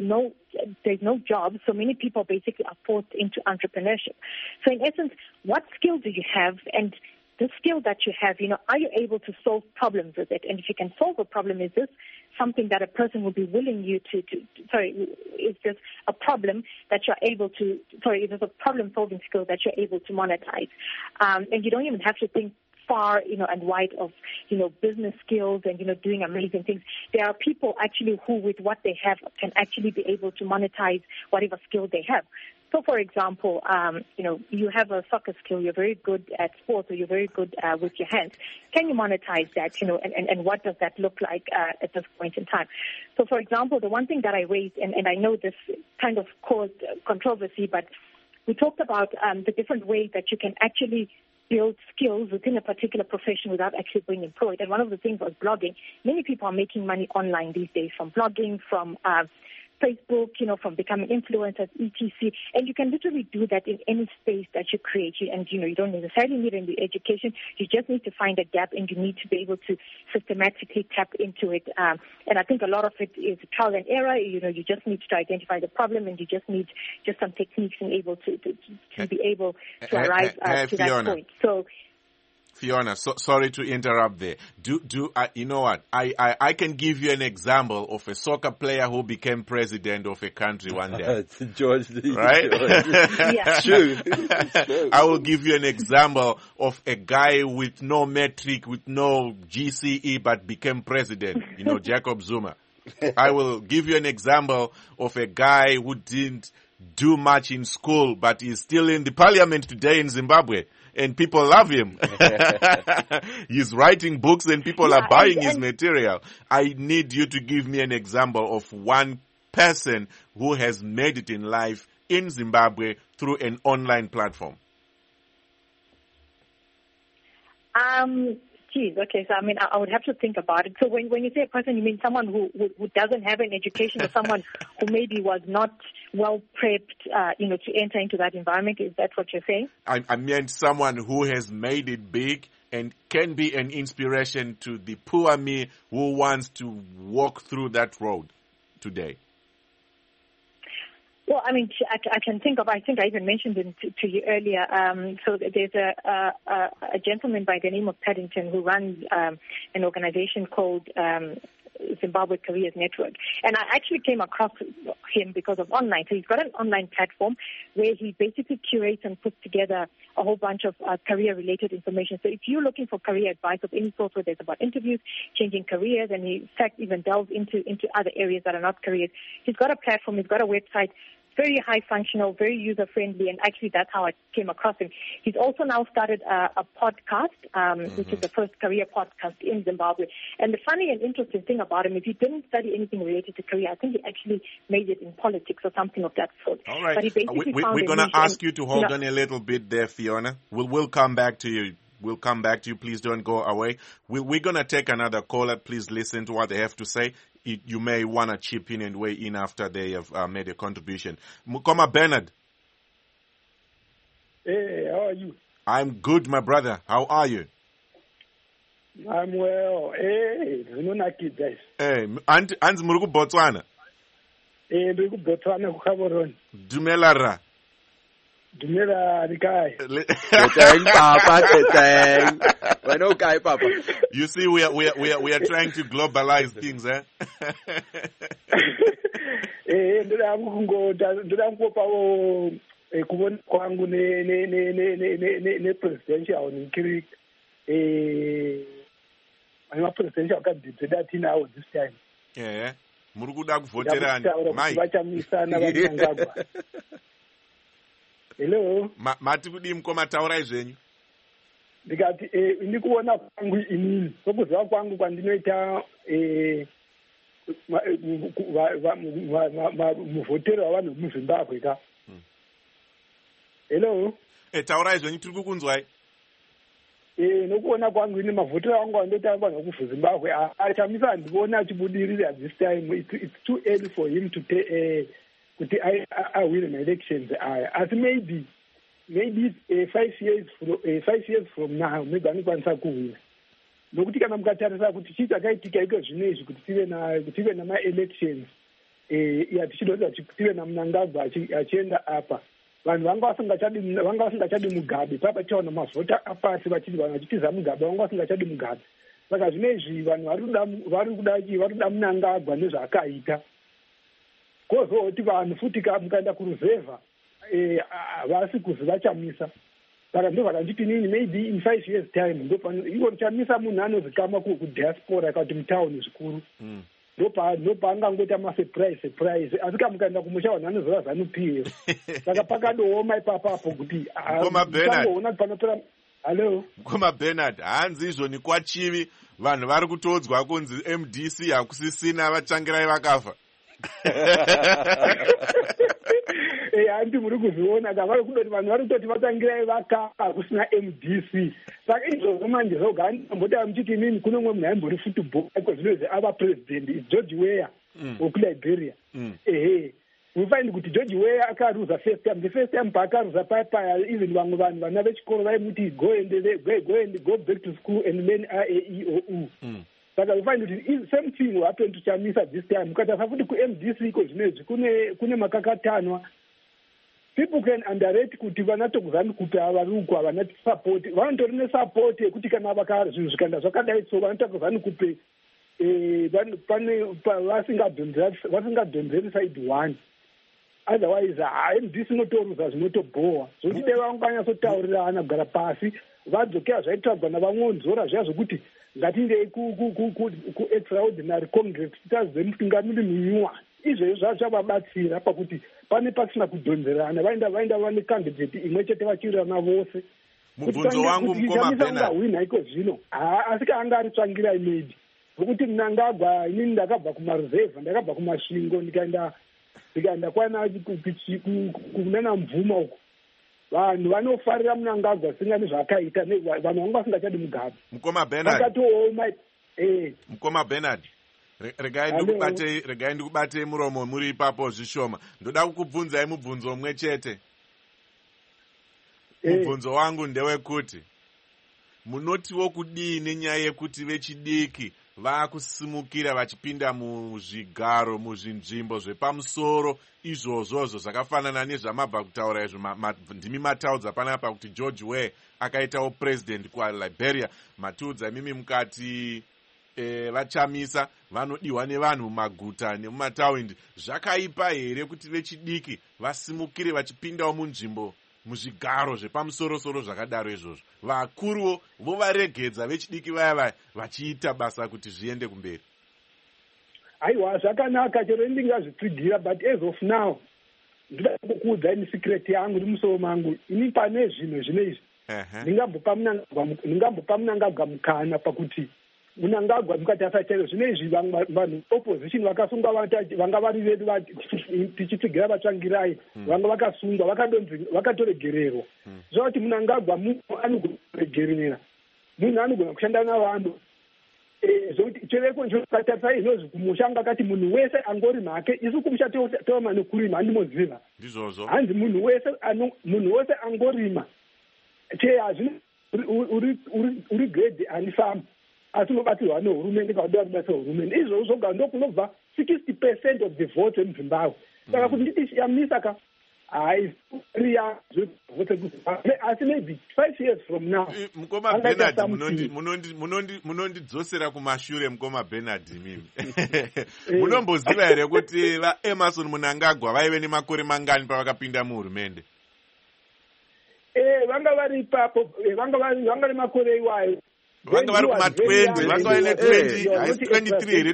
no jobs. So many people basically are forced into entrepreneurship. So in essence, what skill do you have? And the skill that you have, are you able to solve problems with it? And if you can solve a problem, is this something that a person will be willing you is this a problem that you're able to, is this a problem-solving skill that you're able to monetize? And you don't even have to think far, and wide of, business skills and, doing amazing things. There are people actually who, with what they have, can actually be able to monetize whatever skill they have. So, for example, you have a soccer skill, you're very good at sports, or you're very good with your hands. Can you monetize that, and what does that look like at this point in time? So, for example, the one thing that I raised, and I know this kind of caused controversy, but we talked about the different ways that you can actually build skills within a particular profession without actually being employed. And one of the things was blogging. Many people are making money online these days from blogging, from Facebook, from becoming influencers, etc. And you can literally do that in any space that you create. And, you don't necessarily need any education. You just need to find a gap, and you need to be able to systematically tap into it. And I think a lot of it is trial and error. You just need to identify the problem, and you just need just some techniques and able to be able to arrive to that point. So,
Fiona, sorry to interrupt there. You know what? I can give you an example of a soccer player who became president of a country one day.
George,
right?
Yeah.
True.
I will give you an example of a guy with no metric, with no GCE, but became president. Jacob Zuma. I will give you an example of a guy who didn't do much in school, but he's still in the parliament today in Zimbabwe, and people love him. He's writing books and people are buying his material. I need you to give me an example of one person who has made it in life in Zimbabwe through an online platform.
Okay, so I would have to think about it. So when you say a person, you mean someone who doesn't have an education, or someone who maybe was not well prepped, to enter into that environment? Is that what you're saying?
I meant someone who has made it big and can be an inspiration to the poor me who wants to walk through that road today.
Well, I can think of, I think I even mentioned it to you earlier. So there's a gentleman by the name of Paddington who runs an organization called Zimbabwe Careers Network. And I actually came across him because of online. So he's got an online platform where he basically curates and puts together a whole bunch of career-related information. So if you're looking for career advice of any sort, whether it's about interviews, changing careers, and he in fact even delves into other areas that are not careers, he's got a platform, he's got a website, very high functional, very user friendly, and actually that's how I came across him. He's also now started a podcast, which is the first career podcast in Zimbabwe. And the funny and interesting thing about him is he didn't study anything related to career. I think he actually made it in politics or something of that sort.
All right.
But he basically
we're going to ask you to hold on a little bit there, Fiona. We'll come back to you. We'll come back to you. Please don't go away. We're going to take another caller. Please listen to what they have to say. You may want to chip in and weigh in after they have made a contribution. Mukoma Bernard.
Hey, how are you?
I'm good, my brother. How are you?
I'm well. Hey, guys.
Hey, Anzi Muruku Botswana.
Hey, Muruku Botswana kukaboroni.
Dumelara.
Dumela rikai.
Papa.
You see, we are trying to globalize things, eh?
Ndoda kungopawo kubona kwangu ne presidential nkiri ama presidential candidate that now this time.
Yeah. Muri kuda kuvoterani.
Mai. Vachamisana vanangagwa. Hello.
Mati kudi mkoma taura izvenyu.
Ndikati ndikuona kwangu inini sokuziva kwangu kwandinoita muvhotero wavanhu muzimbabwe ka. Hello.
Taura izvenyu tiri kukunzwai.
Nokuona kwangu ine mavhotero angu andoita vanhu kuzimbabwe achamisa handikuona achibudirira at this time. It's too early for him to kuti I win an elections. As maybe 5 years from now maybe anokwanisa kuwina. Nokuti kana mukatarisa kuti chii chakaitika iko zvinezvi kuti tive nama-elections tichidonza tive naMnangagwa achienda apa, vanhu vanga vasingachadi Mugabe. Papa tichaona mavhota apasi vachiti vanhu vachitiza Mugabe vanga vasingachadi Mugabe. Saka zvinezvi vanhu vari kuda Mnangagwa nezvaakaita. Kozoti vanhu futi mukaenda kuruzevha havasi kuzivachamisa. Saka ndo vakanditi nini maybe in 5 years time iko tichamisa munhu anozikama kudiaspora kuti mutauni zvikuru. Ndopaangangoita masurprise asi ka mukaenda kumusha vanhu vanozova ZANU-PF. Saka pakadooma ipapapo kuti tangoona panopera. Hello.
Mukoma Bernard, hanzi izvoni kwachivi vanhu vari kutodzwa kunzi MDC hakusisina vachangirai vakafa.
Handi muri kuzviona kavari kutoti vanhu vari kutoti vatangirai vakafa kusina MDC. Saka izvozvo manje zvoga ndamboti muchiti nini kune umwe munhu aimbori football zvinozvi ava president is George Weah wekuLiberia. We find kuti George Weah akaruza first time. The first time paakaruza paya even vamwe vanhu vana vechikoro vaimuti go back to school and learn IAEOU. Saka we find kuti same thing will happen to Chamisa this time. Mukatasa futi ku-MDC iko zvinezvi kune makakatanwa. People can underrate kuti vanatokuzani kupe avaruku havanati support. Vanotori nesupport yekuti kana zvinhu zvikaenda zvakadai so vanotokuzani kupe vasingadhonzeri side one. otherwise MDC inotoruza zvinotobhowa zvokuti dai vanganyatsotauririrana kugara pasi vadzokera zvaitagwa navamwonzora zviya zvokuti ngatingei ku-extraordinary congress titazive mutungamiri munyuwa izvezvo zvavabatsira pakuti pane pasina kudhonzerana vaenda vane candidate imwe chete vachiwirirana vose.
Mubvunzo wangu Mukoma
Bernard iko zvino asi kaanga ari tsvangirai maybe zvokuti Mnangagwa inini ndakabva kumaruzevha ndakabva kumasvingo ndikaenda kwana kunana Mvuma uko vanhu vanofarira Mnangagwa singani zvakaita vanhu vanga vasingachadi Mugabe.
Mukoma Bernard
vakatooma
Mukoma Bernard regai ndikubate muromo muri ipapo zvishoma ndoda kukubvunzai mubvunzo umwe chete. Mubvunzo wangu ndewekuti munotiwo kudii nenyaya yekuti vechidiki vakusimukira vachipinda muzvigaro muzvinzvimbo zvepamusoro izvozvozvo zvakafanana nezvamabva kutaura izvo ndimi mataudza panapa kuti George Weah akaitawo president kuLiberia. Matiudza imimi mukati vachamisa vanodiwa nevanhu mumaguta nemumataundi. Zvakaipa here kuti vechidiki vasimukire vachipindawo munzvimbo muzvigaro zvepamusoro-soro zvakadaro izvozvo? Vakuruwo vovaregedza vechidiki vaya vachiita basa kuti zviende kumberi.
Aiwa, zvakanaka chero ndingazvitsigira, but as of now ndinoda kukuudzai secret yangu mumusoro mangu. Ini pane zvinhu zvinezvi ndingambopa Mnangagwa mukana pakuti Mnangagwa mukatasa chaizvo zvinezvi vanhu opposition vakasungwa vanga vari vedu tichitsigira vatsvangirai vanga vakasungwa vakatoregererwa zvoti Mnangagwa munhu anogona kuregerera munhu anogona kushanda navanhu zvokuti chereko njokatarisa izvozvo kumushanga akati munhu wese angori make isu kumusha tooma nekurima handimoziva
ndizvozvo
hanzi munhu wese angorima hazvino uri grade anifamba asi unobatsirwa nehurumende kaudiwa kubatsira hurumende izvozvo zvoga ndokunobva 60% of the vote emuZimbabwe. Saka kuti nditi Chamisa ka riya asi maybe 5 years from now.
Mukoma Bernard munondidzosera kumashure. Mukoma Bernard mimi munomboziva here kuti vaEmmerson Mnangagwa vaive nemakore mangani pavakapinda muhurumende?
Vanga vari ipapo vanga nemakore iwayo
vanga vari kuma-20 vanga vari ne-20 haisi 23 here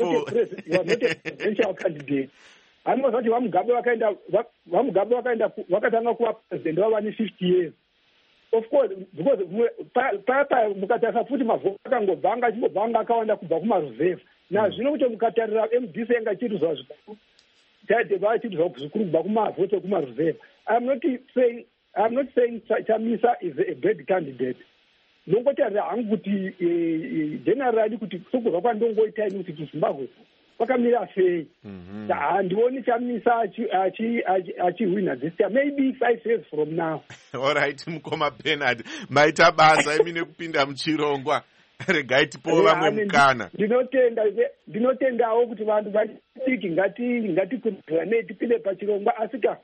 24 anoziva kuti vamugabe vakatanga kuva president vava ne50 years of course because papa mukatarisa futi mavhoko akangobva anga akawanda kubva kumaruzevha nazvino kuti mukatarira MDC yanga ichirizwa zvikuru vachirizwa zvikuru kubva kumavhoti ekumaruzevha. I'm not saying Chamisa is a bad candidate. Nongotarira hangu kuti generally kuti sokubva kwandongoitaini kuti Zimbabwe vakamira sei. Handioni Chamisa achiwina this year, maybe 5 years from now.
Alright, Mukoma Bernard, maita basa imi nekupinda muchirongwa. Regai tipowo vamwe mukana.
Ndinotendawo kuti vanhu vachidiki ngatikurane tipinde pachirongwa asika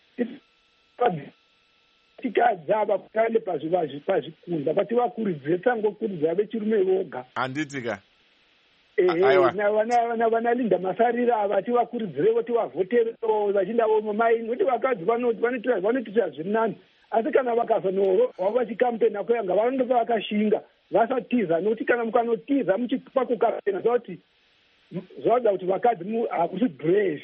tikadzava kutande pazvikunda pativakurudzire tangokurudzira vechirume voga
handitika
vanalinda masarira ava tivakurudzirevo tivavhoterevo vachindavo mamaini kuti vakadzi vanotiita zviri nani asi kana vakazonoro vava vachikampena koyanga vanondova vakashinga vasatiza nokuti kana mukanotiza muchipa kukampena zvauti zvauda kuti vakadzi hakusi brave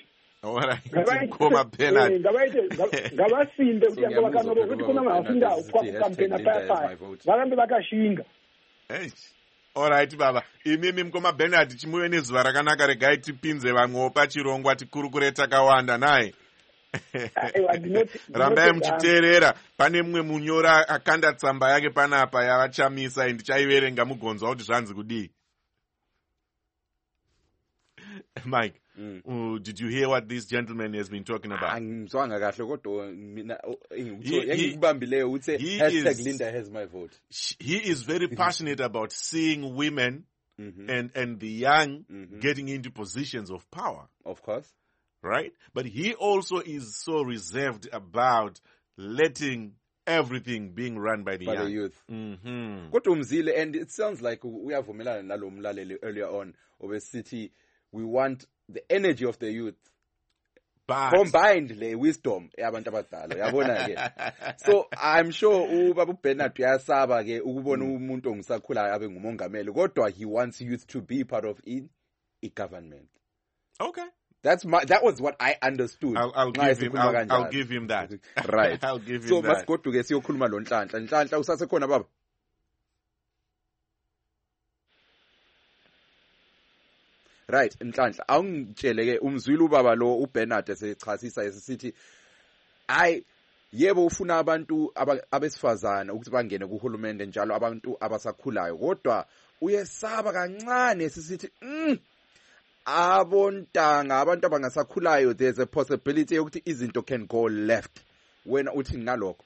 ngavasimbe kuti anga vakanoro kuti kuna mahasinda kwakukampena paya varambe vakashinga.
Alright baba, imimi Mukoma Bernard chimuve nezuva rakanaka, regai tipinze vamwewo pachirongwa tikurukure takawanda naye. Rambai muchiteerera, pane mumwe munyora akanda tsamba yake panapa yavachamisa ndichaiverenga mugonzwa kuti zvanzi kudii. Mike, did you hear what this gentleman has been talking about? He is very passionate about seeing women and the young getting into positions of power.
Of course.
Right? But he also is so reserved about letting everything being run by the young.
Youth. And it sounds like we have earlier on over city. We want the energy of the youth combined le wisdom yabantu abadala uyabona ke. So I'm sure ubaba uBernard uyasaba ke ukubona umuntu ongisakhulayo abe ngumongameli, kodwa he wants youth to be part of government.
Okay.
That was what I understood.
I'll give him that.
Right.
I'll give him
so
that.
So masigoduke siyokhuluma lo Nhlanhla. Nhlanhla usasekhona baba? Right, Nhlanhla. Awungitshele ke umzwile ubaba lo uBernard esechasisa esithi yebo ufuna abantu abesifazana ukuthi bangene kuhulumende njalo abantu abasakhulayo, kodwa uyesaba kancane sisithi abontanga abantu abangasakhulayo there's a possibility yokuthi izinto can go left. Wena uthi ngalokho?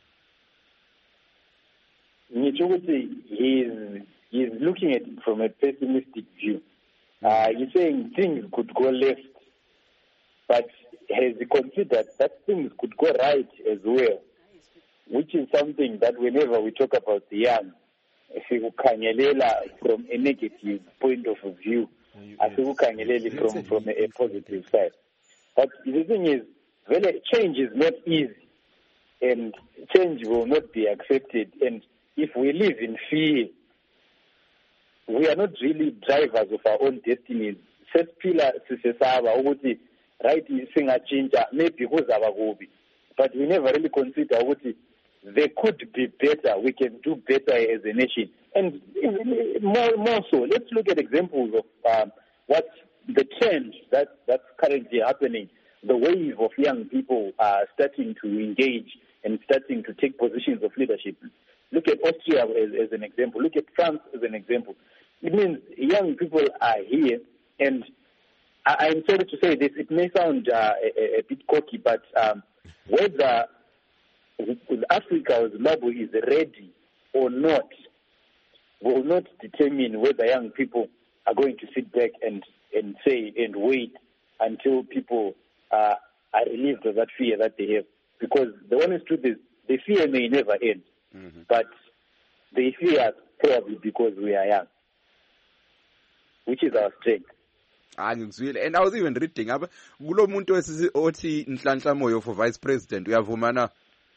Ngitsho ukuthi he's looking at it from a pessimistic view. He's saying things could go left, but has he considered that things could go right as well, which is something that whenever we talk about the young, sikukhangelela from a negative point of view, asikukhangeleli from a positive side. But the thing is, change is not easy, and change will not be accepted. And if we live in fear, we are not really drivers of our own destinies. Sesiphila sisesaba ukuthi right singachinja maybe kuzaba kubi, but we never really consider ukuthi they could be better. We can do better as a nation. And more so, let's look at examples of what the trend that's currently happening. The wave of young people are starting to engage and starting to take positions of leadership. Look at Austria as an example. Look at France as an example. It means young people are here, and I'm sorry to say this, it may sound a bit cocky, but whether Africa or Zimbabwe is ready or not will not determine whether young people are going to sit back and say and wait until people are relieved of that fear that they have. Because the honest truth is, the fear may never end, but they fear us probably because we are young, which is our strength.
And I was even reading up kulo muntu othi Nhlanhla Moyo for vice president uyavuma na?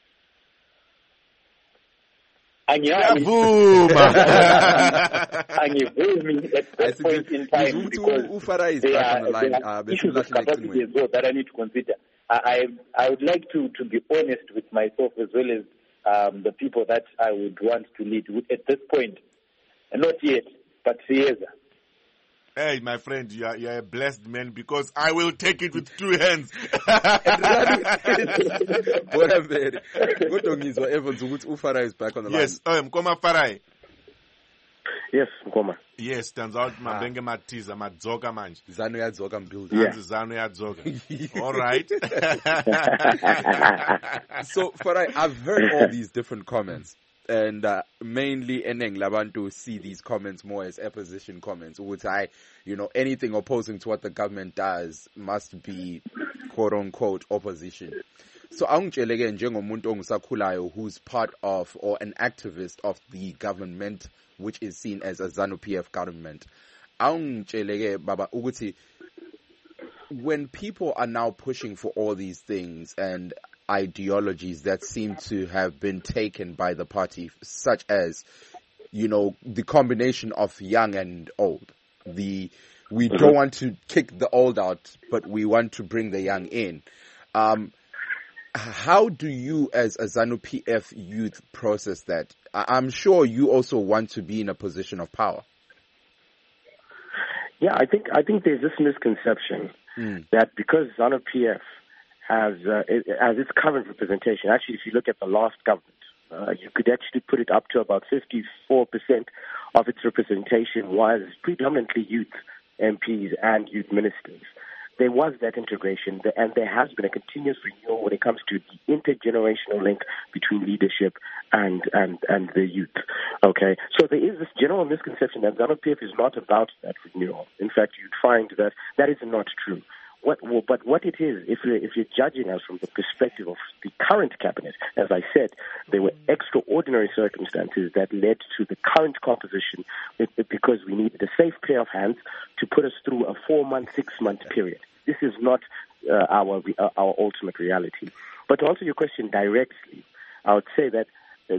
Angivumi at this point in time because there are issues of capacity as well that I need to consider. I would like to be honest with myself as well as the people that I would want to lead. At this point, not yet, but Sieza.
Hey, my friend, you are a blessed man because I will take it with two hands.
Evans ukuthi uFarai is back on the line.
Yes, Mkoma Farai.
Yes, Mkoma.
Yes, turns out mabenge matiza madzoka manje.
Zanu yadzoka mbuild.
Zanu yadzoka. All right.
So Farai, I've heard all these different comments. And mainly eneng labantu see these comments more as opposition comments, which anything opposing to what the government does must be quote unquote opposition. So angitshele ke njengomuntu ongisakhulayo who's part of or an activist of the government which is seen as a ZANU-PF government. Angitshele ke baba ukuthi when people are now pushing for all these things and ideologies that seem to have been taken by the party, such as, the combination of young and old. We don't want to kick the old out, but we want to bring the young in. How do you as a ZANU-PF youth process that? I'm sure you also want to be in a position of power.
Yeah, I think there's this misconception that because ZANU-PF has its current representation. Actually, if you look at the last government, you could actually put it up to about 54% of its representation was predominantly youth MPs and youth ministers. There was that integration, and there has been a continuous renewal when it comes to the intergenerational link between leadership and the youth. Okay, so there is this general misconception that ZANU-PF is not about that renewal. In fact, you'd find that is not true. But what it is, if you're judging us from the perspective of the current cabinet, as I said, there were extraordinary circumstances that led to the current composition because we needed a safe pair of hands to put us through a 4-month, 6-month period. This is not our ultimate reality. But to answer your question directly, I would say that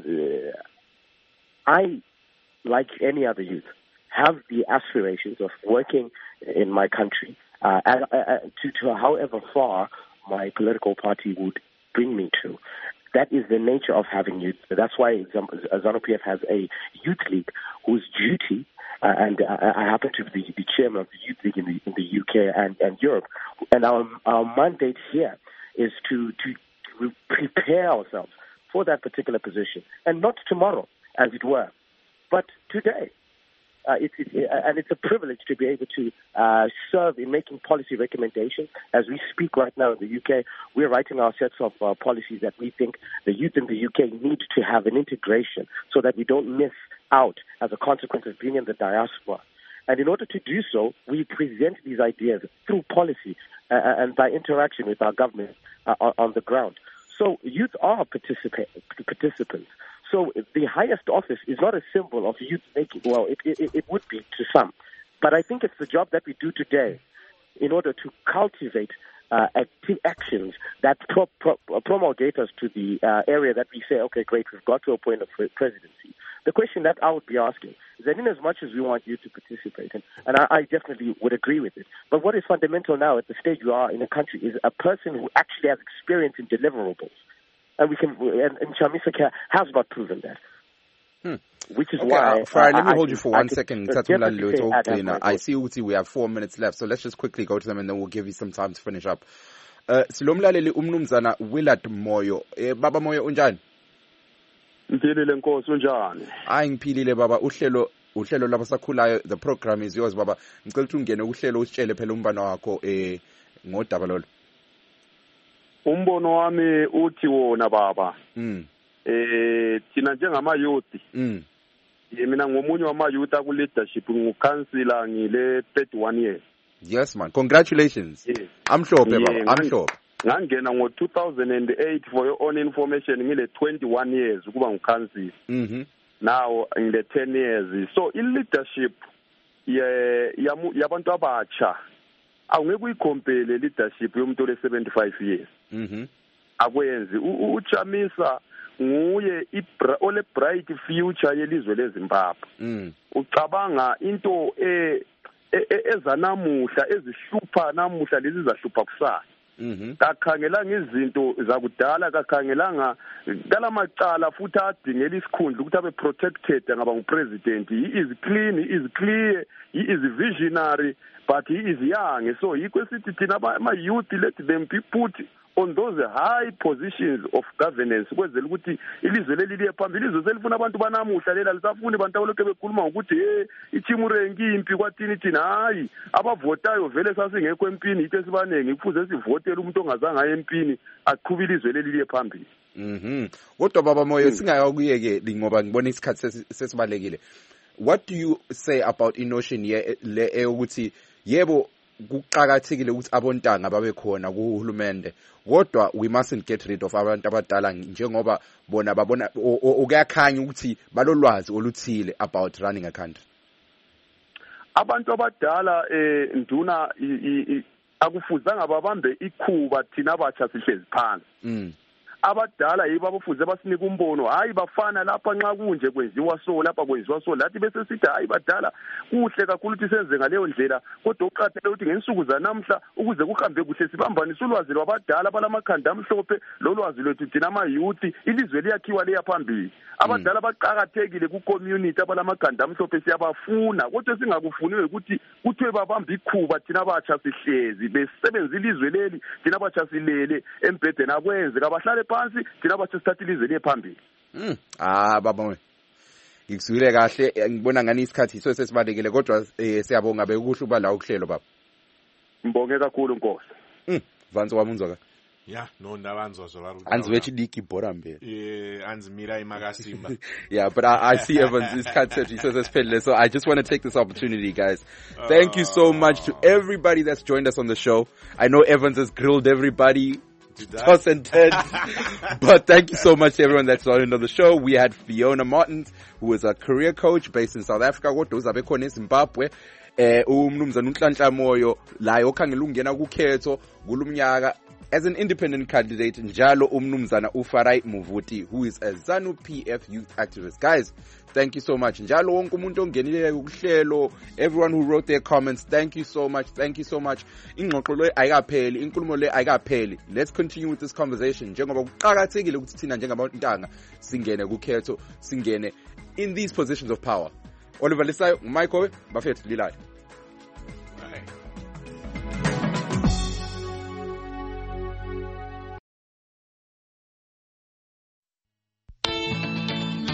I, like any other youth, have the aspirations of working in my country to however far my political party would bring me to. That is the nature of having youth. That's why ZANU-PF has a youth league whose duty, and I happen to be the chairman of the youth league in the UK and Europe, and our mandate here is to prepare ourselves for that particular position, and not tomorrow, as it were, but today. And it's a privilege to be able to serve in making policy recommendations. As we speak right now in the UK, we're writing our sets of policies that we think the youth in the UK need to have an integration so that we don't miss out as a consequence of being in the diaspora. And in order to do so, we present these ideas through policy and by interaction with our government on the ground. So youth are participants. So the highest office is not a symbol of youth making, well, it would be to some. But I think it's the job that we do today in order to cultivate actions that promulgate us to the area that we say, okay, great, we've got to a point of presidency. The question that I would be asking is that in as much as we want you to participate, and I definitely would agree with it, but what is fundamental now at the stage we are in the country is a person who actually has experience in deliverables. And Chamisa has not proven that. Which is why...
let me hold you for 1 second. I see we have 4 minutes left, so let's just quickly go to them and then we'll give you some time to finish up. Silomlaleli umnumzana Willard Moyo. Baba Moyo unjani?
Ngiphilile Nkosi unjani?
Hayi ngiphilile baba. Uhlelo labasakhulayo, the program is yours baba. Ngicela ukuthi ungene uhlelo usitshele phela umbano wakho ngodaba lolo.
Umbono wami uthi wona baba. Thina njengama youth. Mina ngomunye wama youth aku leadership ngukhansila ngile 31 years.
Yes man, congratulations.
Yes.
Amhlophe baba, amhlophe.
Ngangena ngo 2008 for your own information ngile 21 years ukuba ngukhansila. Now in the 10 years. So in leadership yabantu abatsha awungeke uyikhompele leadership yomuntu ole 75 years. Akwenzi uChamisa nguye ole bright future yelizwe leZimbabwe. Ucabanga into ezanamuhla ezihlupha namuhla lezi zahlupha kusasa. Kakhangelanga izinto zakudala, kakhangelanga kalamacala futhi adingela isikhundla ukuthi abe protected ngaba ngupresident. He is clean, he is clear, he is visionary, but he is young. So yikho sithi thina ama youth, let them be put on those high positions of governance kwenzela ukuthi ilizwe leli liye phambili. Ilizwe selifuna abantu banamuhla lela lisafuni abantu abaloke bekhuluma ukuthi ichimurengi impi kwathini thina hayi abavotayo vele sasingekho empini ithe sibanenge kufuze sivotele umuntu ongazange aye empini aqhubile ilizwe leli liye phambili.
Kodwa baba Moyo singayakuyeke ngoba ngibona isikhathi sesibalekile. What do you say about inotion le ukuthi yebo kuqhakathekile ukuthi abontanga babe khona kuhulumende, kodwa we mustn't get rid of abantu abadala njengoba bona babona okuyakhanya ukuthi balolwazi oluthile about running a country.
Abantu abadala nduna akufuzanga babambe ikhuba thina abatsha sihlezi phansi. Abadala yibo abafuze basinika umbono, hayi bafana lapha nxa kunje kwenziwa so lapha kwenziwa so, lathi bese sithi hayi badala kuhle kakhulu ukuthi senze ngaleyo ndlela, kodwa uqathele ukuthi ngensuku zanamhla ukuze kuhambe kuhle sibambanise ulwazi lwabadala balamakhanda amhlophe lolwazi lwethu thina ama youth, ilizwe liyakhiwa liya phambili. Abadala baqhakathekile ku community abalamakhanda amhlophe siyabafuna, kodwa singakufuniwe ukuthi kuthiwe babamba ikhuba thina abatsha sihlezi besebenza ilizwe leli thina abatsha silele embhedeni akwenze kabahlale phansi thina abatsha sithatha ilizwe liye phambili.
Baba ngikuzwile kahle, ngibona ngani isikhathi so sesibalekile, kodwa siyabonga bekuhle uba la ukuhlelo baba.
Ngibonge kakhulu Nkosi.
Vanzo wamunzwa.
Yeah, no ndavanzwa zvavari.
Anzwechi diki bhora mbele.
Anzimira imakasimba.
Yeah, but I see Evans isikhathi sethu sesiphelile, so I just want to take this opportunity, guys. Thank you so much to everybody that's joined us on the show. I know Evans has grilled everybody. Toss and turn. But thank you so much to everyone that's joined on the show. We had Fiona Martins, who is a career coach based in South Africa. Zimbabwe. umnumzana uNhlanhla Moyo la yokhangela ukungena kukhetho kulumnyaka as an independent candidate, njalo umnumzana uFarai Muvuti, who is a ZANU PF youth activist. Guys, thank you so much. Njalo wonke umuntu ongenile kuhlelo, everyone who wrote their comments, thank you so much. Ingxoxo le ayikapheli, inkulumo le ayikapheli. Let's continue with this conversation. Njengoba kuqhakathekile ukuthi thina njengabantanga singene kukhetho, singene in these positions of power. Oliver Lisayo, Michael, Bafethu Lilayo.